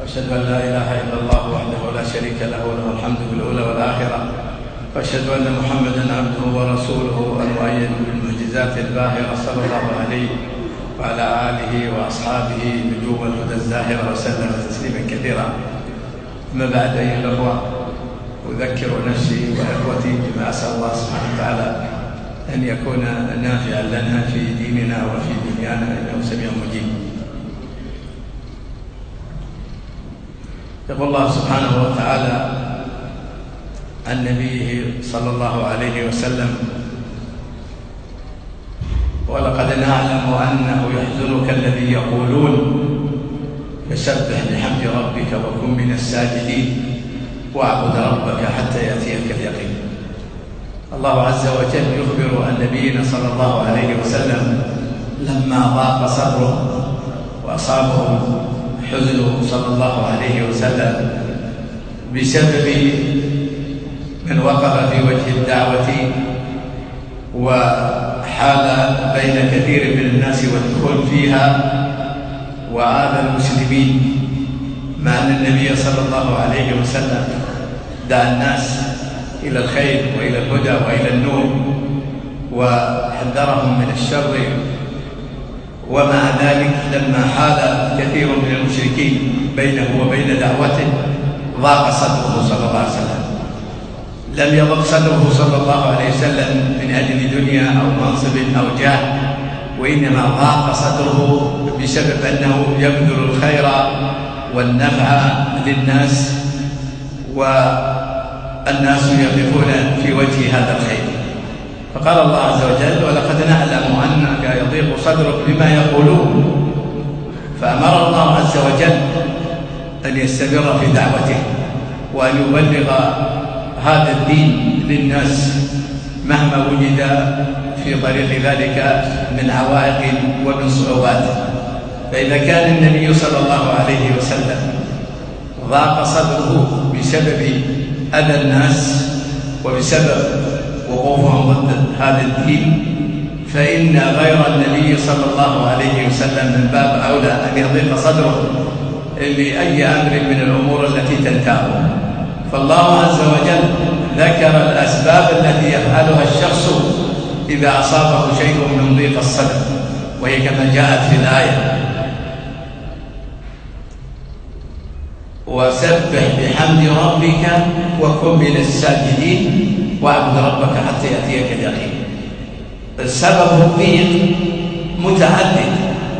وأشهد أن لا إله إلا الله وحده لا شريك له له الحمد في الأولى والآخرة، وأشهد أن محمدا عبده ورسوله المؤيد بالمعجزات الباهرة صلى الله عليه وعلى آله وأصحابه نجوم الهدى الزاهرة وسلم تسليما كثيرا. أما بعد أيها الأخوة، أذكر نفسي وإخوتي بما أسأل الله سبحانه وتعالى أن يكون نافعا لنا في ديننا وفي دنيانا إنه سميع مجيب. يقول الله سبحانه وتعالى عن نبيه صلى الله عليه وسلم: ولقد نعلم أنه يحزنك الذي يقولون فسبح بحمد ربك وكن من الساجدين واعبد ربك حتى يأتيك اليقين. الله عز وجل يخبر عن نبينا صلى الله عليه وسلم لما ضاق صدره وأصابه حزنه صلى الله عليه وسلم بسبب من وقف في وجه الدعوة وحال بين كثير من الناس والدخول فيها وآذى المسلمين، مع أن النبي صلى الله عليه وسلم دعا الناس إلى الخير وإلى الهدى وإلى النور وحذرهم من الشر، ومع ذلك لما حال كثير من المشركين بينه وبين دعوته ضاق صدره صلى الله عليه وسلم. لم يضق صدره صلى الله عليه وسلم من أجل دنيا أو منصب أو جاه، وإنما ضاق صدره بسبب أنه يبذل الخير والنفع للناس، والناس يقفون في وجه هذا الخير. فقال الله عز وجل: ولقد نعلم أنك يضيق صدرك بما يقولون. فأمر الله عز وجل أن يستمر في دعوته وأن يبلغ هذا الدين للناس مهما وجد في طريق ذلك من عوائق ومن صعوبات. فإذا كان النبي صلى الله عليه وسلم ضاق صدره بسبب أذى الناس وبسبب وقوفهم ضد هذا الدين، فإن غير النبي صلى الله عليه وسلم من باب أولى أن يضيق صدره لأي أمر من الأمور التي تنتابه. فالله عز وجل ذكر الأسباب التي يفعلها الشخص إذا أصابه شيء من ضيق الصدر، وهي كما جاءت في الآية: وسبح بحمد ربك وكن من الساجدين واعبد ربك حتى يأتيك اليقين. السبب الضيق متعدد،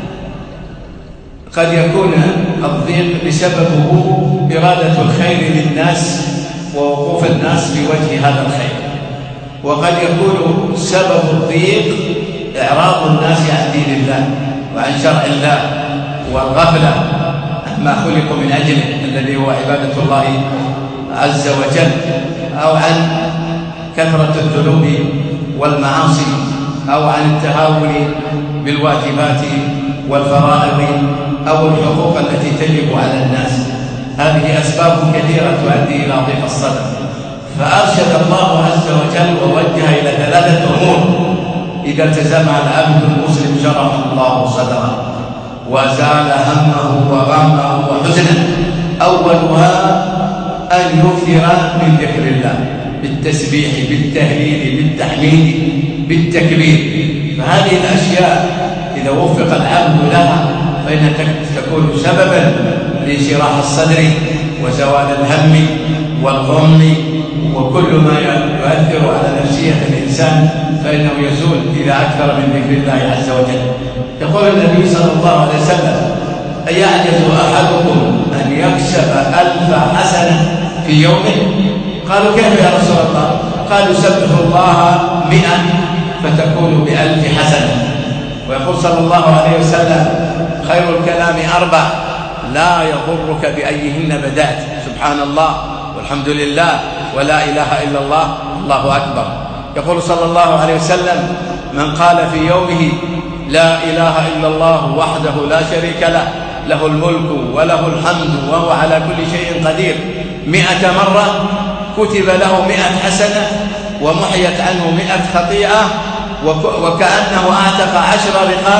قد يكون الضيق بسببه إرادة الخير للناس ووقوف الناس في وجه هذا الخير، وقد يكون سبب الضيق إعراض الناس عن دين الله وعن شرع الله والغفلة ما خلقوا من أجله الذي هو عبادة الله عز وجل، أو عن كثرة الذنوب والمعاصي، أو عن التهاون بالواجبات والفرائض أو الحقوق التي تجب على الناس. هذه أسباب كثيرة تؤدي إلى ضيق الصدر. فأرشد الله عز وجل ووجه إلى ثلاثة أمور إذا التزمها العبد المسلم شرح الله صدره وزال همه وغمه وحزنه. أولها أن يكثر من ذكر الله بالتسبيح بالتهليل بالتحميد بالتكبير. فهذه الأشياء إذا وفق العبد لها فإنها تكون سببا لانشراح الصدر وزوال الهم والغم وكل ما يؤثر على نفسية الإنسان فإنه يزول إذا أكثر من ذكر الله عز وجل. يقول النبي صلى الله عليه وسلم: أيعجز أحدكم أن يكسب 1000 حسنة في يومه؟ قالوا: كيف يا رسول الله؟ قالوا: سبح الله 100 فتكون ب1000 حسنة. ويقول صلى الله عليه وسلم: خير الكلام 4 لا يضرك بأيهن بدأت، سبحان الله والحمد لله ولا إله إلا الله الله أكبر. يقول صلى الله عليه وسلم: من قال في يومه لا إله إلا الله وحده لا شريك له له الملك وله الحمد وهو على كل شيء قدير 100 مرة كتب له 100 حسنة ومحيت عنه 100 خطيئة، وكأنه أعتق 10 رقاب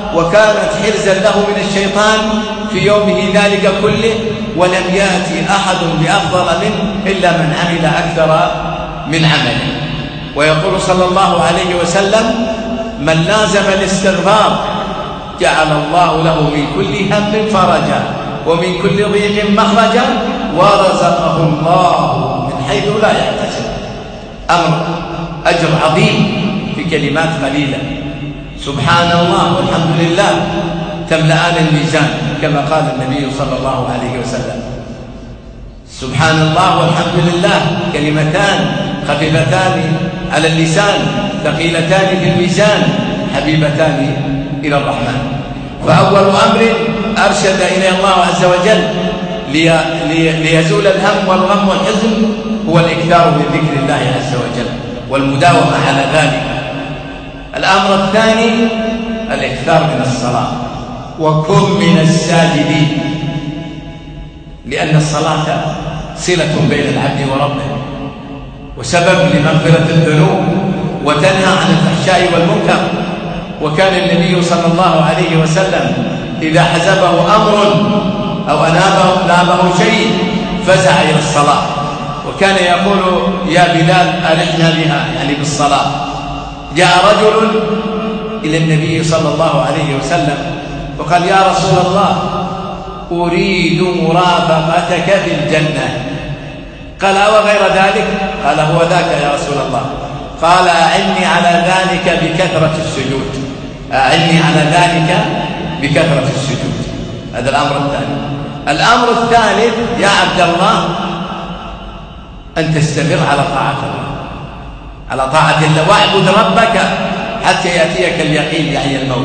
وكانت حرزا له من الشيطان في يومه ذلك كله، ولم يأتي أحد بأفضل منه إلا من عمل أكثر من عمله. ويقول صلى الله عليه وسلم: من لازم الاستغفار جعل الله له من كل هم فرجا ومن كل ضيق مخرجا ورزقه الله من حيث لا يحتسب. أجر عظيم في كلمات قليلة. سبحان الله والحمد لله تملأان الميزان كما قال النبي صلى الله عليه وسلم. سبحان الله والحمد لله كلمتان خفيفتان على اللسان ثقيلتان في الميزان حبيبتان إلى الرحمن. فأول أمر أرشد إليه الله عز وجل ليزول الهم والغم والحزن هو الإكثار من ذكر الله عز وجل والمداومة على ذلك. الأمر الثاني الإكثار من الصلاة، وكن من الساجدين، لأن الصلاة صلة بين العبد وربه وسبب لمغفرة الذنوب وتنهى عن الفحشاء والمنكر. وكان النبي صلى الله عليه وسلم إذا حزبه أمر أو أنابه شيء فزع إلى الصلاة، وكان يقول: يا بلال أرحنا بها، يعني بالصلاة. جاء رجل إلى النبي صلى الله عليه وسلم وقال: يا رسول الله أريد مرافقتك في الجنة. قال: وغير ذلك؟ قال: هو ذاك يا رسول الله. قال: أعني على ذلك بكثرة السجود، أعني على ذلك بكثرة السجود. هذا الأمر الثاني. الأمر الثالث يا عبد الله أن تستمر على طاعة الله، على طاعة الله، واعبد ربك حتى يأتيك اليقين يعني الموت،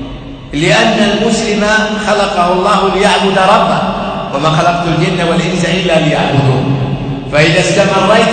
لأن المسلم خلقه الله ليعبد ربه، وما خلقت الجن والإنس إلا ليعبدون. فإذا استمريت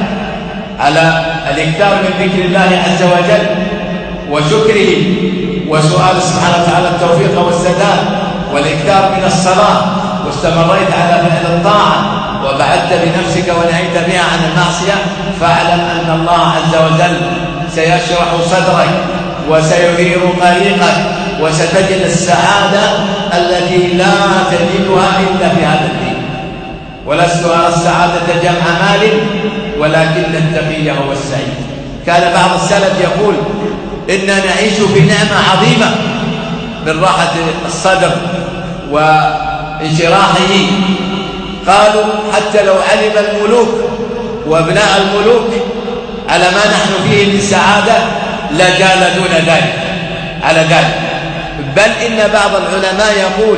على الإكثار من ذكر الله عز وجل وشكره وسؤال سبحانه وتعالى التوفيق والسداد والإكثار من الصلاة، واستمريت على فعل الطاعة وبعدت بنفسك ونهيت بها عن المعصية، فاعلم أن الله عز وجل سيشرح صدرك وسينير طريقك وستجد السعادة التي لا تجدها إلا في هذا الدين. ولست أرى السعادة جمع مال ولكن التقي هو السعيد. كان بعض السلف يقول: إننا نعيش في نعمة عظيمة من راحة الصدر وانشراحه. قالوا: حتى لو علم الملوك وابناء الملوك على ما نحن فيه من سعادة لجالدون ذلك على ذلك. بل إن بعض العلماء يقول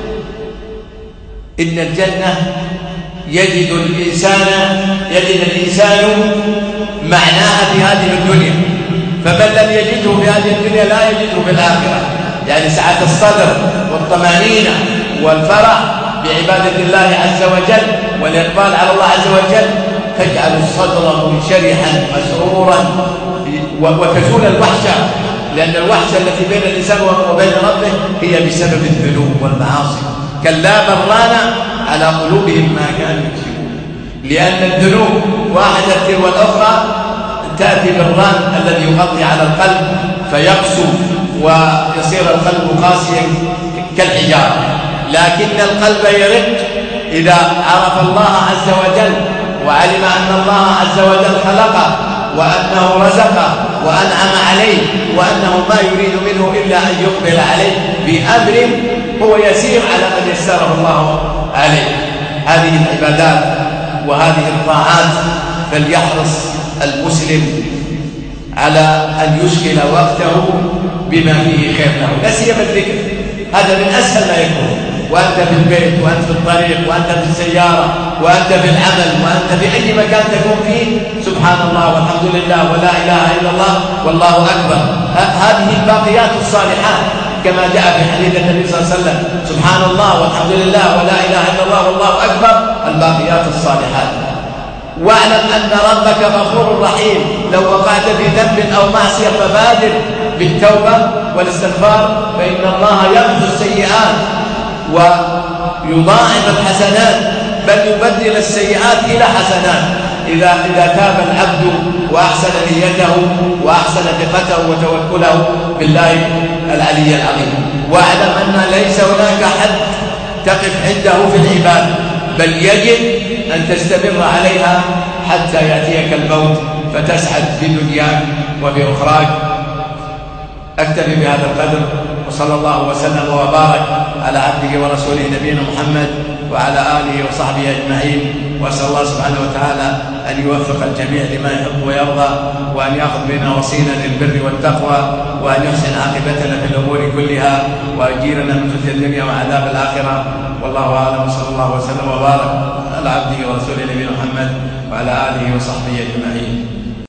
إن الجنة يجد الإنسان معناها في هذه الدنيا، فمن لم يجده في هذه الدنيا لا يجده في الآخرة. يعني سعة الصدر والطمأنينة والفرح بعبادة الله عز وجل والإقبال على الله عز وجل تجعل الصدر منشرحا مسرورا، وتزول الوحشة، لأن الوحشة التي بين الإنسان وبين ربه هي بسبب الذنوب والمعاصي. كلا بران على قلوبهم ما كانوا يكسبون، لأن الذنوب واحدة تلو الأخرى تأتي بالران الذي يغطي على القلب فيقسو ويصير القلب قاسيا كالحجارة. لكن القلب يرق إذا عرف الله عز وجل وعلم أن الله عز وجل خلقه وأنه رزقه وأنعم عليه وأنه ما يريد منه إلا أن يقبل عليه بأمر هو يسير على من يسره الله عليه. هذه العبادات وهذه الطاعات فليحرص المسلم على أن يشغل وقته بما فيه خير له، لا سيما الذكر. هذا من أسهل ما يكون، وأنت في البيت وأنت في الطريق وأنت في السيارة وأنت في العمل وأنت في أي مكان تكون فيه، سبحان الله والحمد لله ولا إله إلا الله والله أكبر. هذه الباقيات الصالحات كما جاء في حديث النبي صلى الله عليه وسلم: سبحان الله والحمد لله ولا إله إلا الله والله أكبر، الباقيات الصالحات. واعلم أن ربك غفور رحيم، لو وقعت في ذنب أو معصية فبادر بالتوبة والاستغفار، فإن الله يمحو السيئات ويضاعف الحسنات، بل يبدل السيئات إلى حسنات. إذا تاب العبد وأحسن نيته وأحسن ثقته وتوكله بالله العلي العظيم. واعلم أن ليس هناك حد تقف عنده في العبادة، بل يجب أن تستمر عليها حتى يأتيك الموت فتسعد في دنياك وفي أخراك. أكتفي بهذا القدر، وصلى الله وسلم وبارك على عبده ورسوله نبينا محمد وعلى آله وصحبه أجمعين. وأسأل الله سبحانه وتعالى أن يوفق الجميع لما يحب ويرضى، وأن يأخذ بنا وصينا للبر والتقوى، وأن يحسن عاقبتنا في الأمور كلها، ويجيرنا من خزي الدنيا وعذاب الآخرة. والله أعلم، صلى الله وسلم وبارك على عبده ورسوله نبينا محمد وعلى آله وصحبه أجمعين.